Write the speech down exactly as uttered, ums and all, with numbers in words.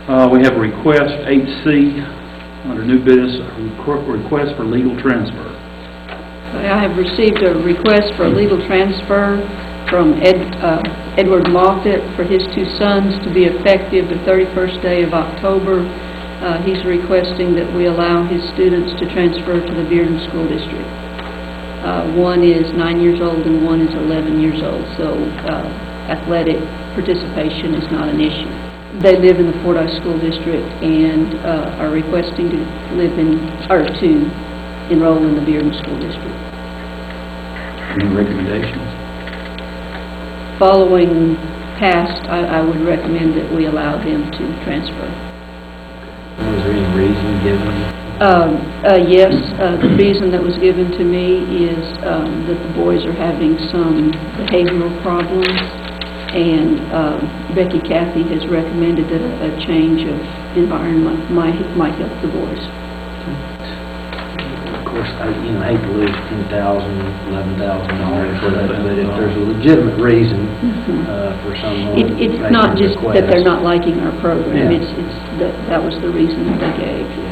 Uh, we have a request, eight C, under new business, a requ- request for legal transfer. I have received a request for a legal transfer from Ed, uh, Edward Moffitt for his two sons to be effective the thirty-first day of October. Uh, he's requesting that we allow his students to transfer to the Bearden School District. Uh, one is nine years old and one is eleven years old, so uh, athletic participation is not an issue. They live in the Fordyce School District and uh, are requesting to live in, or to enroll in the Bearden School District. Any recommendations? Following past, I, I would recommend that we allow them to transfer. Was there any reason given? Um, uh, yes, uh, the reason that was given to me is um, that the boys are having some behavioral problems, and um, Becky Cathy has recommended that a, a change of environment might, might help the boys. Of course, I, you know, I hate to lose ten thousand, eleven thousand dollars for that, but if there's a legitimate reason Mm-hmm. uh, for someone It, it's making not a just request. that they're not liking our program. Yeah. It's, it's that, that was the reason that they gave.